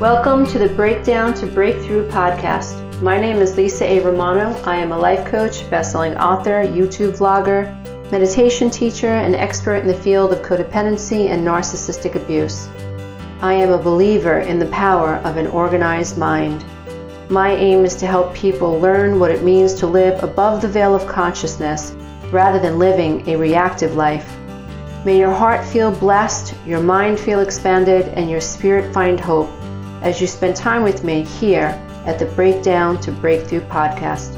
Welcome to the Breakdown to Breakthrough podcast. My name is Lisa A. Romano. I am a life coach, best-selling author, YouTube vlogger, meditation teacher, and expert in the field of codependency and narcissistic abuse. I am a believer in the power of an organized mind. My aim is to help people learn what it means to live above the veil of consciousness rather than living a reactive life. May your heart feel blessed, your mind feel expanded, and your spirit find hope as you spend time with me here at the Breakdown to Breakthrough podcast.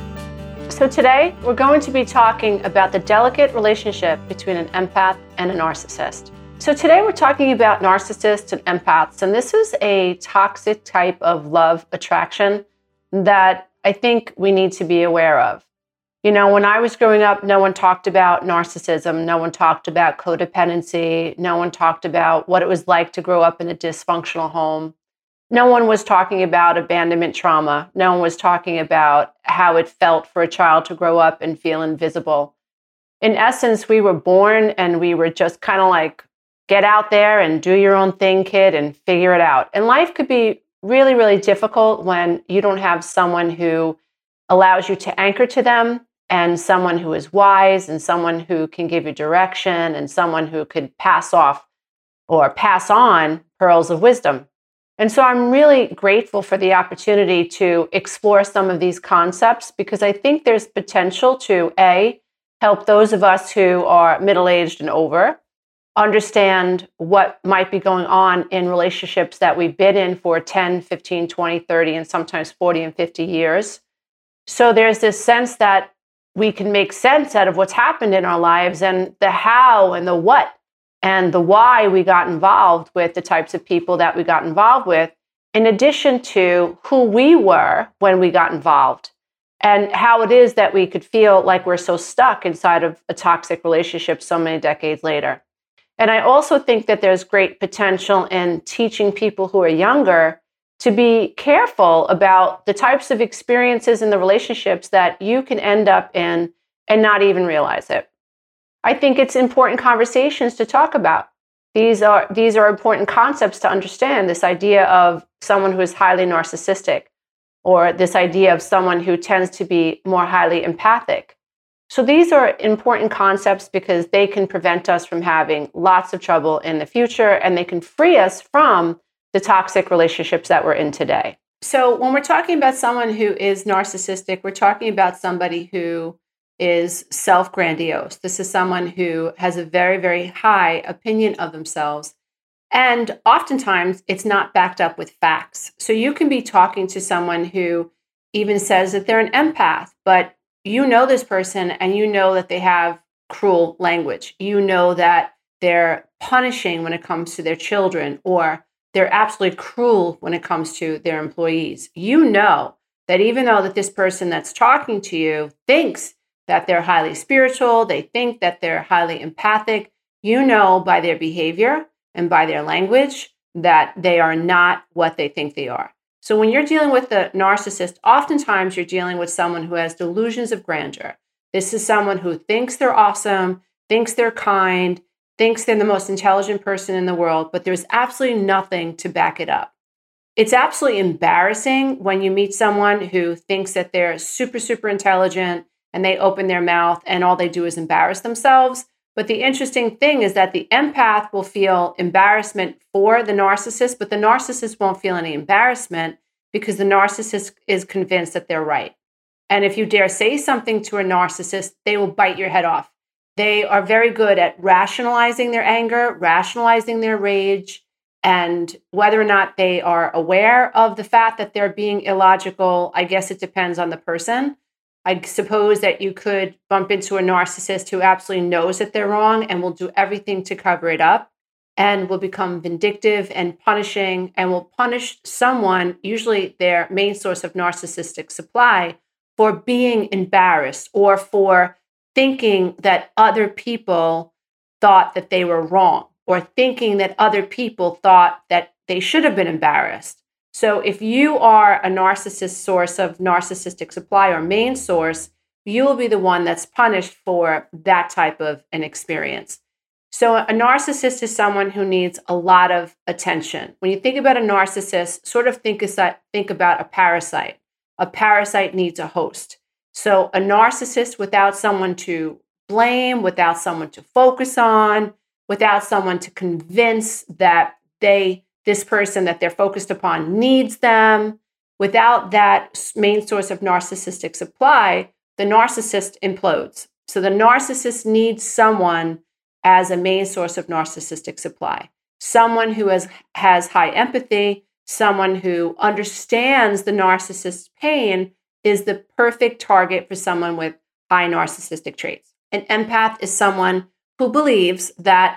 So today, we're going to be talking about the delicate relationship between an empath and a narcissist. So today we're talking about narcissists and empaths, and this is a toxic type of love attraction that I think we need to be aware of. You know, when I was growing up, no one talked about narcissism, no one talked about codependency, no one talked about what it was like to grow up in a dysfunctional home. No one was talking about abandonment trauma. No one was talking about how it felt for a child to grow up and feel invisible. In essence, we were born and we were just kind of like, get out there and do your own thing, kid, and figure it out. And life could be really, really difficult when you don't have someone who allows you to anchor to them, and someone who is wise, and someone who can give you direction, and someone who could pass off or pass on pearls of wisdom. And so I'm really grateful for the opportunity to explore some of these concepts because I think there's potential to, A, help those of us who are middle-aged and over understand what might be going on in relationships that we've been in for 10, 15, 20, 30, and sometimes 40 and 50 years. So there's this sense that we can make sense out of what's happened in our lives and the how and the what and the why we got involved with the types of people that we got involved with, in addition to who we were when we got involved and how it is that we could feel like we're so stuck inside of a toxic relationship so many decades later. And I also think that there's great potential in teaching people who are younger to be careful about the types of experiences in the relationships that you can end up in and not even realize it. I think it's important conversations to talk about. These are important concepts to understand, this idea of someone who is highly narcissistic or this idea of someone who tends to be more highly empathic. So these are important concepts because they can prevent us from having lots of trouble in the future, and they can free us from the toxic relationships that we're in today. So when we're talking about someone who is narcissistic, we're talking about somebody who is self-grandiose. This is someone who has a very, very high opinion of themselves. And oftentimes it's not backed up with facts. So you can be talking to someone who even says that they're an empath, but you know this person and you know that they have cruel language. You know that they're punishing when it comes to their children, or they're absolutely cruel when it comes to their employees. You know that even though that this person that's talking to you thinks that they're highly spiritual, they think that they're highly empathic, you know by their behavior and by their language that they are not what they think they are. So when you're dealing with a narcissist, oftentimes you're dealing with someone who has delusions of grandeur. This is someone who thinks they're awesome, thinks they're kind, thinks they're the most intelligent person in the world, but there's absolutely nothing to back it up. It's absolutely embarrassing when you meet someone who thinks that they're super, super intelligent and they open their mouth and all they do is embarrass themselves. But the interesting thing is that the empath will feel embarrassment for the narcissist, but the narcissist won't feel any embarrassment because the narcissist is convinced that they're right. And if you dare say something to a narcissist, they will bite your head off. They are very good at rationalizing their anger, rationalizing their rage, and whether or not they are aware of the fact that they're being illogical, I guess it depends on the person. I suppose that you could bump into a narcissist who absolutely knows that they're wrong and will do everything to cover it up and will become vindictive and punishing and will punish someone, usually their main source of narcissistic supply, for being embarrassed or for thinking that other people thought that they were wrong or thinking that other people thought that they should have been embarrassed. So if you are a narcissist source of narcissistic supply or main source, you will be the one that's punished for that type of an experience. So a narcissist is someone who needs a lot of attention. When you think about a narcissist, sort of think about a parasite. A parasite needs a host. So a narcissist without someone to blame, without someone to focus on, without someone to convince that this person that they're focused upon needs them, without that main source of narcissistic supply, the narcissist implodes. So the narcissist needs someone as a main source of narcissistic supply, someone who has high empathy, someone who understands the narcissist's pain is the perfect target for someone with high narcissistic traits. An empath is someone who believes that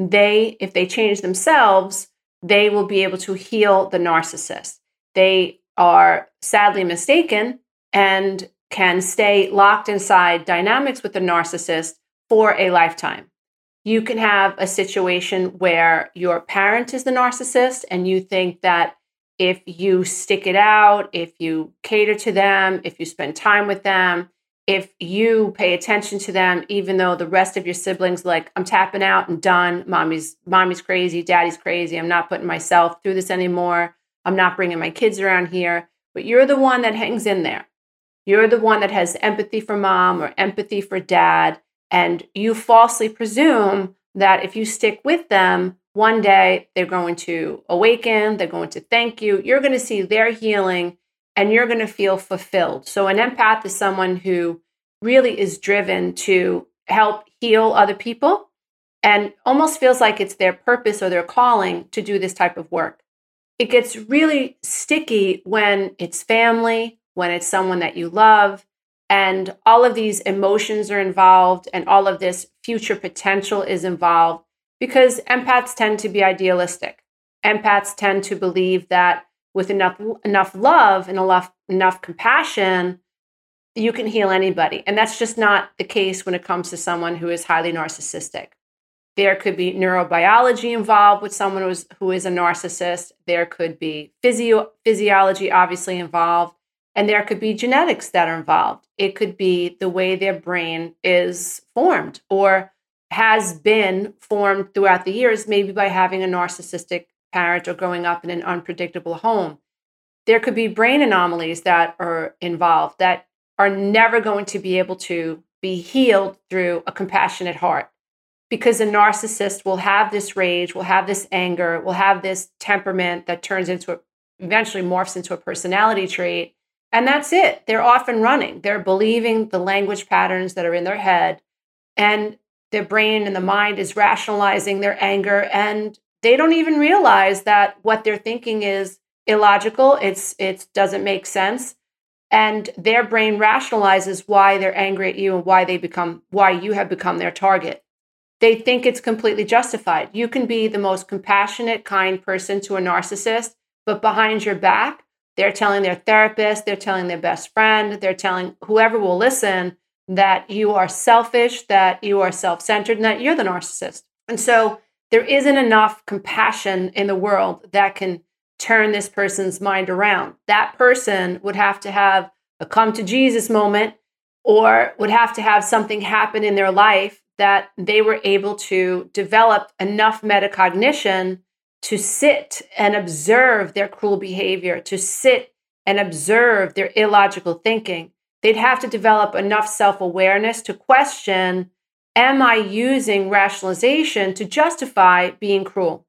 if they change themselves, they will be able to heal the narcissist. They are sadly mistaken and can stay locked inside dynamics with the narcissist for a lifetime. You can have a situation where your parent is the narcissist and you think that if you stick it out, if you cater to them, if you spend time with them, if you pay attention to them, even though the rest of your siblings like, I'm tapping out and done. Mommy's crazy. Daddy's crazy. I'm not putting myself through this anymore. I'm not bringing my kids around here. But you're the one that hangs in there. You're the one that has empathy for mom or empathy for dad. And you falsely presume that if you stick with them, one day they're going to awaken, they're going to thank you, you're going to see their healing, and you're going to feel fulfilled. So an empath is someone who really is driven to help heal other people and almost feels like it's their purpose or their calling to do this type of work. It gets really sticky when it's family, when it's someone that you love, and all of these emotions are involved and all of this future potential is involved because empaths tend to be idealistic. Empaths tend to believe that with enough love and enough compassion, you can heal anybody. And that's just not the case when it comes to someone who is highly narcissistic. There could be neurobiology involved with someone who is a narcissist. There could be physiology obviously involved. And there could be genetics that are involved. It could be the way their brain is formed or has been formed throughout the years, maybe by having a narcissistic parent or growing up in an unpredictable home. There could be brain anomalies that are involved that are never going to be able to be healed through a compassionate heart. Because a narcissist will have this rage, will have this anger, will have this temperament that eventually morphs into a personality trait. And that's it. They're off and running. They're believing the language patterns that are in their head, and their brain and the mind is rationalizing their anger, and they don't even realize that what they're thinking is illogical. It doesn't make sense. And their brain rationalizes why they're angry at you and why you have become their target. They think it's completely justified. You can be the most compassionate, kind person to a narcissist, but behind your back, they're telling their therapist, they're telling their best friend, they're telling whoever will listen that you are selfish, that you are self-centered, and that you're the narcissist. And so there isn't enough compassion in the world that can turn this person's mind around. That person would have to have a come to Jesus moment or would have to have something happen in their life that they were able to develop enough metacognition to sit and observe their cruel behavior, to sit and observe their illogical thinking. They'd have to develop enough self-awareness to question, am I using rationalization to justify being cruel?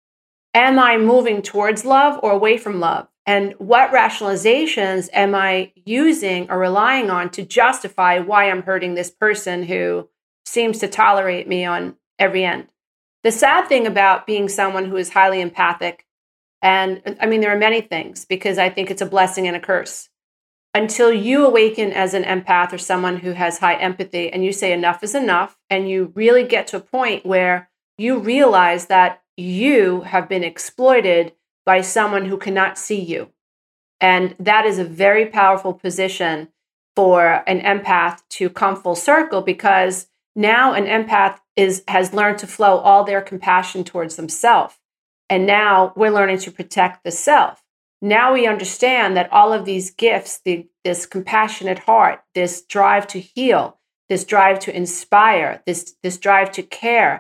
Am I moving towards love or away from love? And what rationalizations am I using or relying on to justify why I'm hurting this person who seems to tolerate me on every end? The sad thing about being someone who is highly empathic, and I mean, there are many things, because I think it's a blessing and a curse. Until you awaken as an empath or someone who has high empathy and you say enough is enough, and you really get to a point where you realize that you have been exploited by someone who cannot see you. And that is a very powerful position for an empath to come full circle, because now an empath has learned to flow all their compassion towards themselves. And now we're learning to protect the self. Now we understand that all of these gifts, this compassionate heart, this drive to heal, this drive to inspire, this drive to care,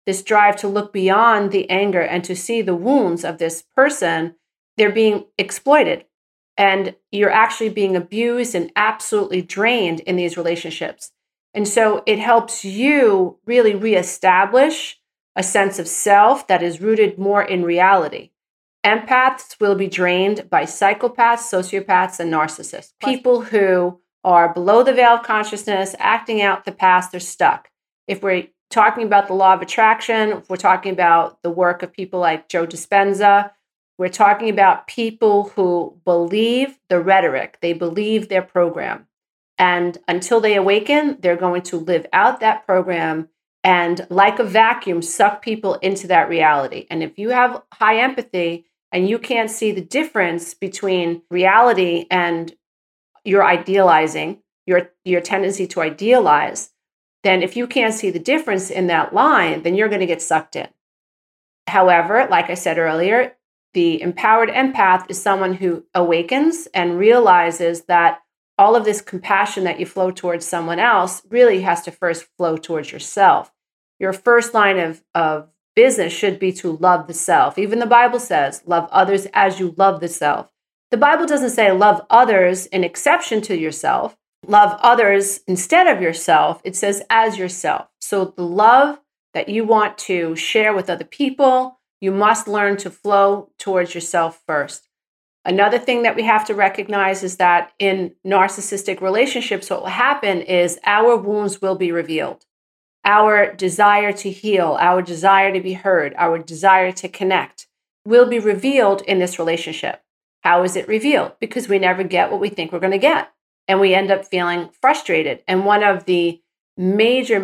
this drive to look beyond the anger and to see the wounds of this person, they're being exploited. And you're actually being abused and absolutely drained in these relationships. And so it helps you really reestablish a sense of self that is rooted more in reality. Empaths will be drained by psychopaths, sociopaths, and narcissists. People who are below the veil of consciousness, acting out the past, they're stuck. If we're talking about the law of attraction, if we're talking about the work of people like Joe Dispenza, we're talking about people who believe the rhetoric, they believe their program. And until they awaken, they're going to live out that program and, like a vacuum, suck people into that reality. And if you have high empathy and you can't see the difference between reality and your idealizing, your tendency to idealize, then if you can't see the difference in that line, then you're going to get sucked in. However, like I said earlier, the empowered empath is someone who awakens and realizes that all of this compassion that you flow towards someone else really has to first flow towards yourself. Your first line of business should be to love the self. Even the Bible says, love others as you love the self. The Bible doesn't say love others in exception to yourself. Love others instead of yourself. It says as yourself. So the love that you want to share with other people, you must learn to flow towards yourself first. Another thing that we have to recognize is that in narcissistic relationships, what will happen is our wounds will be revealed. Our desire to heal, our desire to be heard, our desire to connect will be revealed in this relationship. How is it revealed? Because we never get what we think we're going to get. And we end up feeling frustrated. And one of the major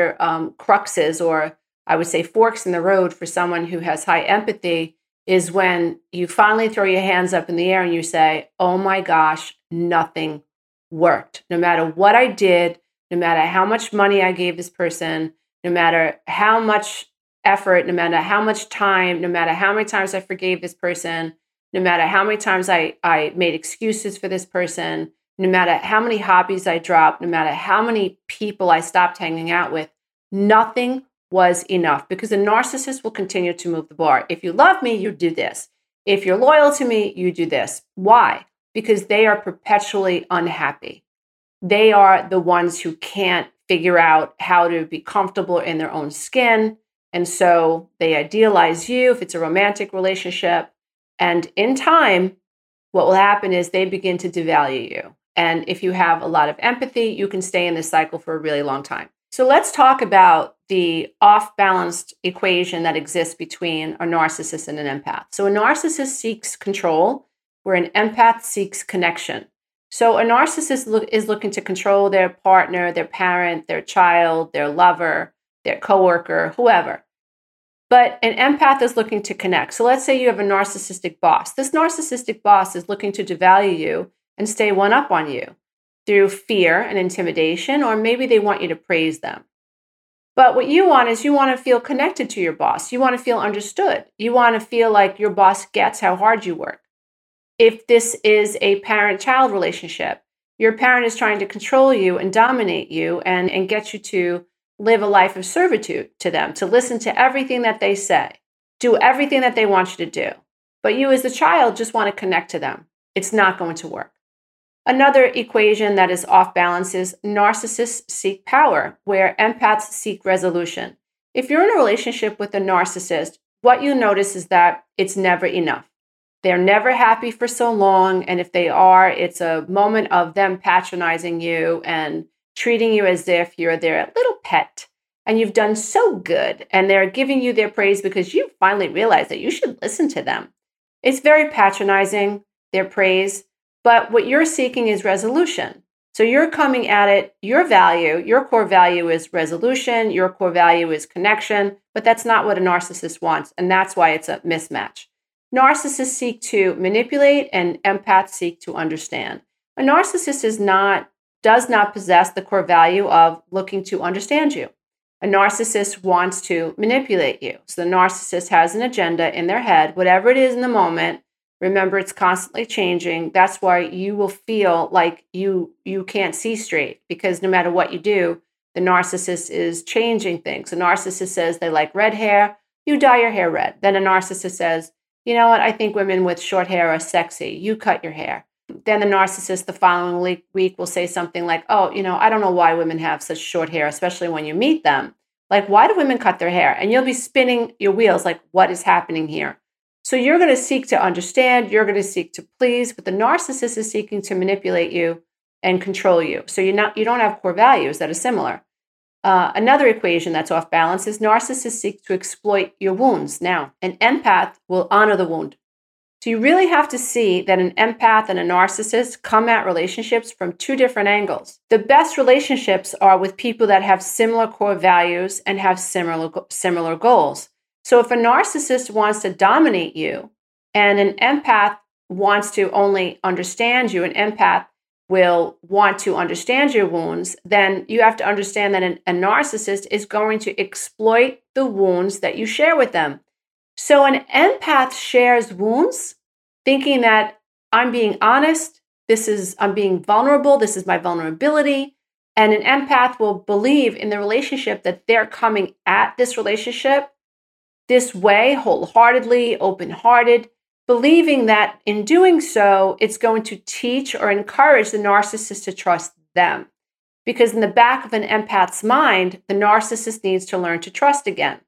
cruxes, or I would say forks in the road for someone who has high empathy, is when you finally throw your hands up in the air and you say, oh my gosh, nothing worked. No matter what I did, no matter how much money I gave this person, no matter how much effort, no matter how much time, no matter how many times I forgave this person, no matter how many times I made excuses for this person, no matter how many hobbies I dropped, no matter how many people I stopped hanging out with, nothing was enough, because a narcissist will continue to move the bar. If you love me, you do this. If you're loyal to me, you do this. Why? Because they are perpetually unhappy. They are the ones who can't figure out how to be comfortable in their own skin. And so they idealize you if it's a romantic relationship. And in time, what will happen is they begin to devalue you. And if you have a lot of empathy, you can stay in this cycle for a really long time. So let's talk about the off-balanced equation that exists between a narcissist and an empath. So a narcissist seeks control, where an empath seeks connection. So a narcissist is looking to control their partner, their parent, their child, their lover, their coworker, whoever. But an empath is looking to connect. So let's say you have a narcissistic boss. This narcissistic boss is looking to devalue you and stay one up on you through fear and intimidation, or maybe they want you to praise them. But what you want is you want to feel connected to your boss. You want to feel understood. You want to feel like your boss gets how hard you work. If this is a parent-child relationship, your parent is trying to control you and dominate you and get you to live a life of servitude to them, to listen to everything that they say, do everything that they want you to do. But you as the child just want to connect to them. It's not going to work. Another equation that is off balance is narcissists seek power, where empaths seek resolution. If you're in a relationship with a narcissist, what you notice is that it's never enough. They're never happy for so long, and if they are, it's a moment of them patronizing you and treating you as if you're their little pet, and you've done so good, and they're giving you their praise because you finally realize that you should listen to them. It's very patronizing, their praise, but what you're seeking is resolution. So you're coming at it, your core value is resolution, your core value is connection, but that's not what a narcissist wants, and that's why it's a mismatch. Narcissists seek to manipulate and empaths seek to understand. A narcissist does not possess the core value of looking to understand you. A narcissist wants to manipulate you. So the narcissist has an agenda in their head, whatever it is in the moment. Remember, it's constantly changing. That's why you will feel like you can't see straight, because no matter what you do, The narcissist is changing things. The narcissist says they like red hair. You dye your hair red. Then a narcissist says, you know what? I think women with short hair are sexy. You cut your hair. Then the narcissist the following week will say something like, oh, I don't know why women have such short hair, especially when you meet them. Like, why do women cut their hair? And you'll be spinning your wheels like, what is happening here? So you're going to seek to understand. You're going to seek to please. But the narcissist is seeking to manipulate you and control you. So you don't have core values that are similar. Another equation that's off balance is narcissists seek to exploit your wounds. Now, an empath will honor the wound. So you really have to see that an empath and a narcissist come at relationships from two different angles. The best relationships are with people that have similar core values and have similar goals. So if a narcissist wants to dominate you and an empath wants to only understand you, an empath will want to understand your wounds, then you have to understand that a narcissist is going to exploit the wounds that you share with them. So an empath shares wounds, thinking that I'm being honest, I'm being vulnerable, this is my vulnerability. And an empath will believe in the relationship that they're coming at this relationship this way, wholeheartedly, open-hearted, believing that in doing so, it's going to teach or encourage the narcissist to trust them. Because in the back of an empath's mind, the narcissist needs to learn to trust again.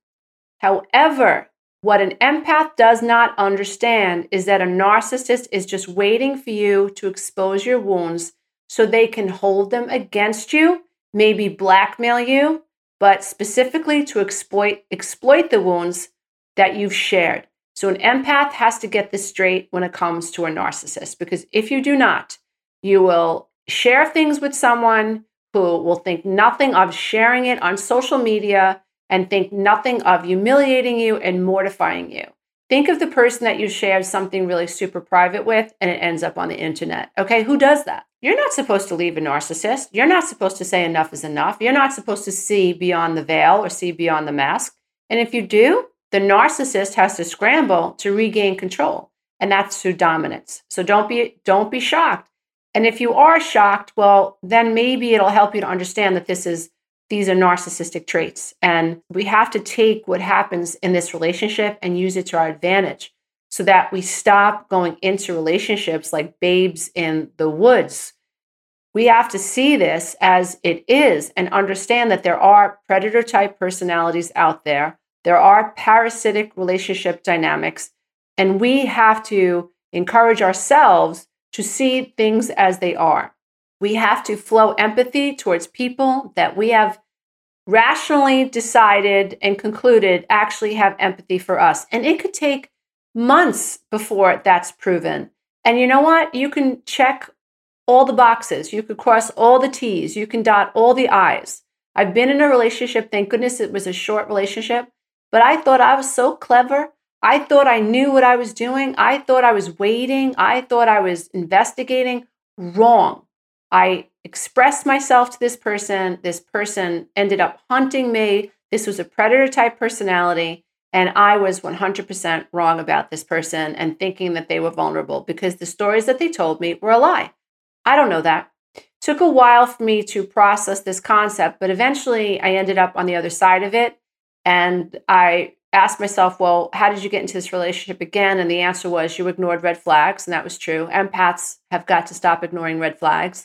However, what an empath does not understand is that a narcissist is just waiting for you to expose your wounds so they can hold them against you, maybe blackmail you, but specifically to exploit the wounds that you've shared. So an empath has to get this straight when it comes to a narcissist, because if you do not, you will share things with someone who will think nothing of sharing it on social media and think nothing of humiliating you and mortifying you. Think of the person that you shared something really super private with and it ends up on the internet. Okay, who does that? You're not supposed to leave a narcissist. You're not supposed to say enough is enough. You're not supposed to see beyond the veil or see beyond the mask. And if you do, the narcissist has to scramble to regain control. And that's through dominance. So don't be shocked. And if you are shocked, well, then maybe it'll help you to understand that these are narcissistic traits. And we have to take what happens in this relationship and use it to our advantage so that we stop going into relationships like babes in the woods. We have to see this as it is and understand that there are predator-type personalities out there. There are parasitic relationship dynamics, and we have to encourage ourselves to see things as they are. We have to flow empathy towards people that we have rationally decided and concluded actually have empathy for us. And it could take months before that's proven. And you know what? You can check all the boxes. You could cross all the T's. You can dot all the I's. I've been in a relationship. Thank goodness it was a short relationship. But I thought I was so clever. I thought I knew what I was doing. I thought I was waiting. I thought I was investigating. Wrong. I expressed myself to this person. This person ended up hunting me. This was a predator-type personality. And I was 100% wrong about this person and thinking that they were vulnerable because the stories that they told me were a lie. I don't know that. Took a while for me to process this concept, but eventually I ended up on the other side of it. And I asked myself, well, how did you get into this relationship again? And the answer was you ignored red flags. And that was true. Empaths have got to stop ignoring red flags.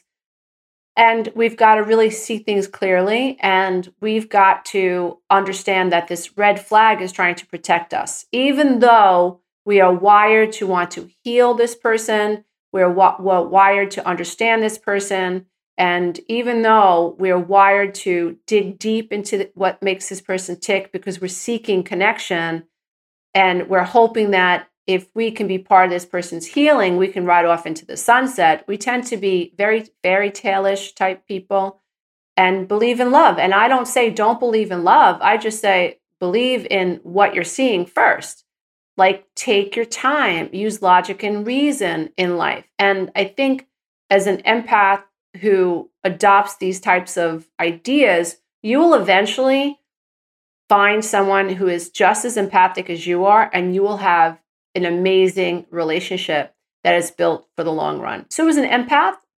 And we've got to really see things clearly. And we've got to understand that this red flag is trying to protect us. Even though we are wired to want to heal this person, we're wired to understand this person. And even though we're wired to dig deep into what makes this person tick because we're seeking connection and we're hoping that if we can be part of this person's healing, we can ride off into the sunset. We tend to be very fairy tale-ish type people and believe in love. And I don't say don't believe in love. I just say believe in what you're seeing first. Like take your time, use logic and reason in life. And I think as an empath who adopts these types of ideas, you will eventually find someone who is just as empathic as you are, and you will have an amazing relationship that is built for the long run. So as an empath,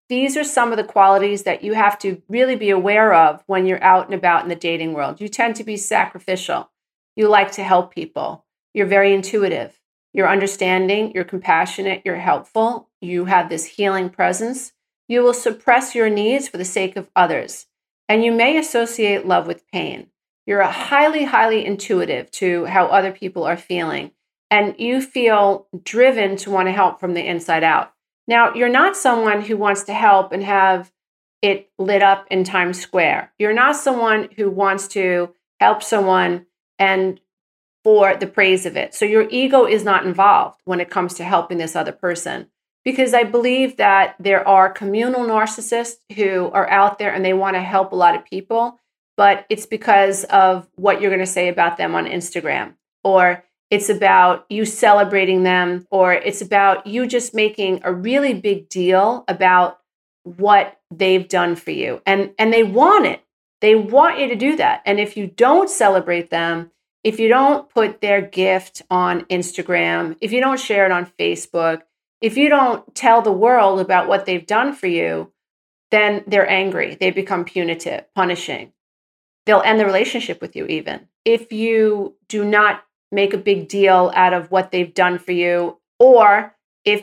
these are some of the qualities that you have to really be aware of when you're out and about in the dating world. You tend to be sacrificial. You like to help people. You're very intuitive. You're understanding. You're compassionate. You're helpful. You have this healing presence. You will suppress your needs for the sake of others. And you may associate love with pain. You're a highly, highly intuitive to how other people are feeling. And you feel driven to want to help from the inside out. Now, you're not someone who wants to help and have it lit up in Times Square. You're not someone who wants to help someone and for the praise of it. So your ego is not involved when it comes to helping this other person. Because I believe that there are communal narcissists who are out there and they want to help a lot of people, but it's because of what you're going to say about them on Instagram, or it's about you celebrating them, or it's about you just making a really big deal about what they've done for you. And they want it. They want you to do that. And if you don't celebrate them, if you don't put their gift on Instagram, if you don't share it on Facebook, if you don't tell the world about what they've done for you, then they're angry. They become punitive, punishing. They'll end the relationship with you even. If you do not make a big deal out of what they've done for you, or if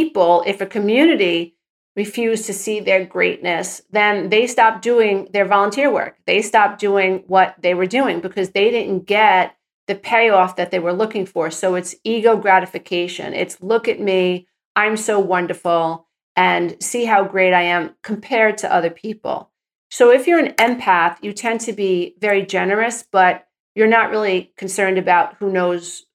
a community refuse to see their greatness, then they stop doing their volunteer work. They stop doing what they were doing because they didn't get the payoff that they were looking for. So it's ego gratification. It's look at me, I'm so wonderful, and see how great I am compared to other people. So if you're an empath, you tend to be very generous, but you're not really concerned about who knows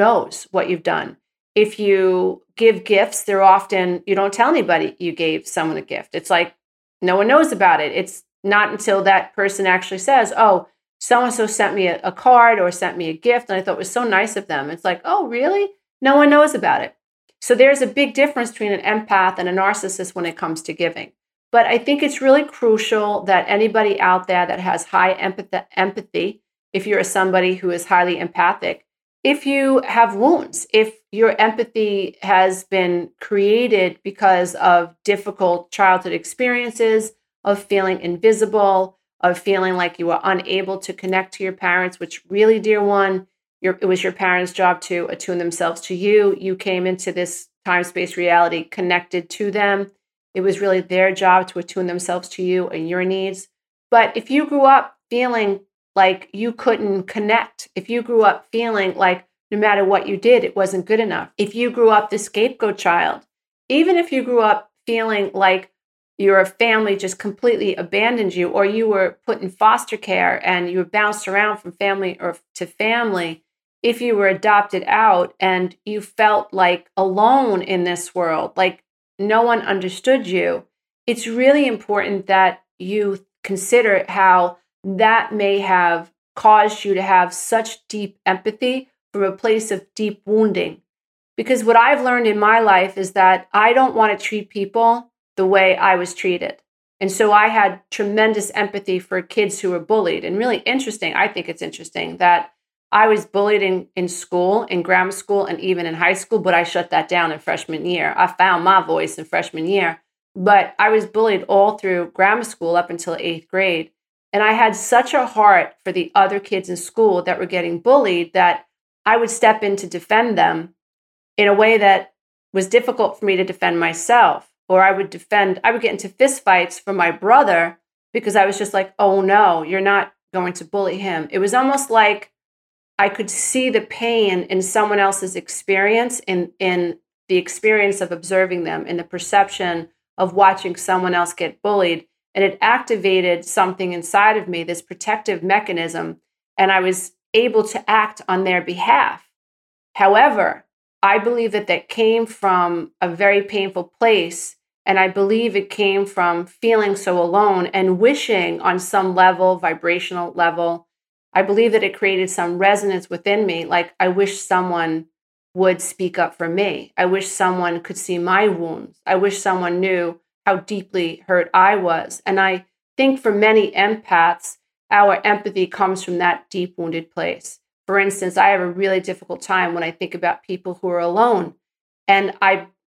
what you've done. If you give gifts, you don't tell anybody you gave someone a gift. It's like no one knows about it. It's not until that person actually says, oh, so-and-so sent me a card or sent me a gift, and I thought it was so nice of them. It's like, oh, really? No one knows about it. So there's a big difference between an empath and a narcissist when it comes to giving. But I think it's really crucial that anybody out there that has high empathy, if you're somebody who is highly empathic, if you have wounds, if your empathy has been created because of difficult childhood experiences, of feeling invisible, of feeling like you were unable to connect to your parents, which really, dear one, it was your parents' job to attune themselves to you. You came into this time-space reality connected to them. It was really their job to attune themselves to you and your needs. But if you grew up feeling like you couldn't connect, if you grew up feeling like no matter what you did, it wasn't good enough, if you grew up the scapegoat child, even if you grew up feeling like your family just completely abandoned you, or you were put in foster care and you were bounced around from family or to family, if you were adopted out and you felt like alone in this world, like no one understood you, it's really important that you consider how that may have caused you to have such deep empathy from a place of deep wounding. Because what I've learned in my life is that I don't want to treat people the way I was treated. And so I had tremendous empathy for kids who were bullied. And really interesting, I think it's interesting that I was bullied in school, in grammar school, and even in high school, but I shut that down in freshman year. I found my voice in freshman year, but I was bullied all through grammar school up until 8th grade. And I had such a heart for the other kids in school that were getting bullied that I would step in to defend them in a way that was difficult for me to defend myself. Or I would get into fist fights for my brother because I was just like, oh no, you're not going to bully him. It was almost like I could see the pain in someone else's experience, in the experience of observing them, in the perception of watching someone else get bullied. And it activated something inside of me, this protective mechanism, and I was able to act on their behalf. However, I believe that came from a very painful place, and I believe it came from feeling so alone and wishing on some level, vibrational level, I believe that it created some resonance within me. Like, I wish someone would speak up for me. I wish someone could see my wounds. I wish someone knew how deeply hurt I was. And I think for many empaths, our empathy comes from that deep wounded place. For instance, I have a really difficult time when I think about people who are alone. And I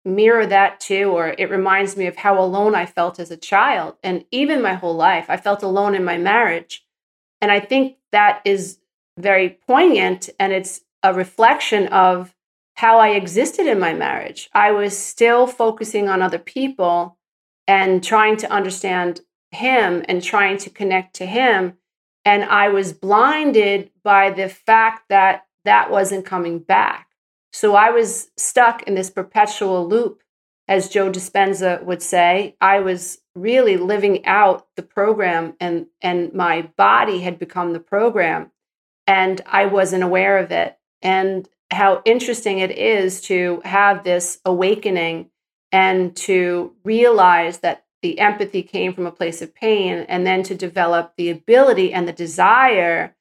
mirror that too, or it reminds me of how alone I felt as a child. And even my whole life, I felt alone in my marriage. And I think that is very poignant, and it's a reflection of how I existed in my marriage. I was still focusing on other people and trying to understand him and trying to connect to him. And I was blinded by the fact that that wasn't coming back. So I was stuck in this perpetual loop, as Joe Dispenza would say. I was really living out the program, and my body had become the program, and I wasn't aware of it. And how interesting it is to have this awakening and to realize that the empathy came from a place of pain, and then to develop the ability and the desire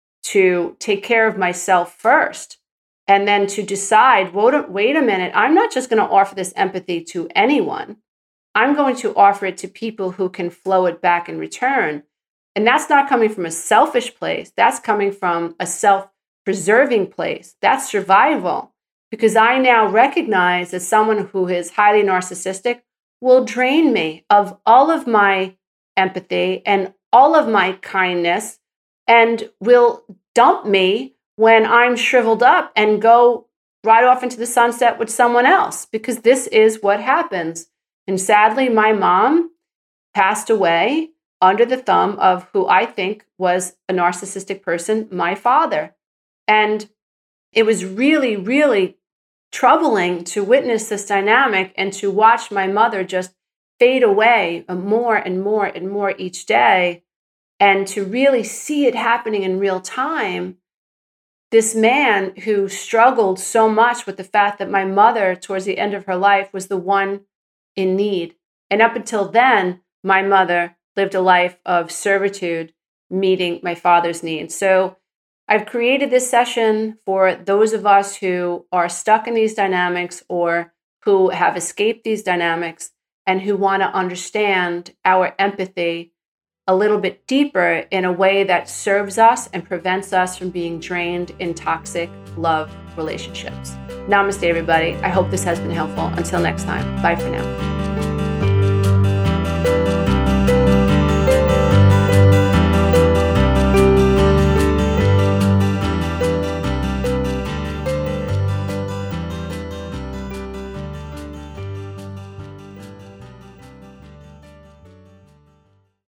to take care of myself first. And then to decide, wait a minute, I'm not just going to offer this empathy to anyone. I'm going to offer it to people who can flow it back in return. And that's not coming from a selfish place. That's coming from a self-preserving place. That's survival. Because I now recognize that someone who is highly narcissistic will drain me of all of my empathy and all of my kindness, and will dump me when I'm shriveled up and go right off into the sunset with someone else, because this is what happens. And sadly, my mom passed away under the thumb of who I think was a narcissistic person, my father. And it was really, really troubling to witness this dynamic and to watch my mother just fade away more and more and more each day, and to really see it happening in real time. This man who struggled so much with the fact that my mother, towards the end of her life, was the one in need. And up until then, my mother lived a life of servitude, meeting my father's needs. So I've created this session for those of us who are stuck in these dynamics, or who have escaped these dynamics, and who want to understand our empathy a little bit deeper in a way that serves us and prevents us from being drained in toxic love relationships. Namaste, everybody. I hope this has been helpful. Until next time, bye for now.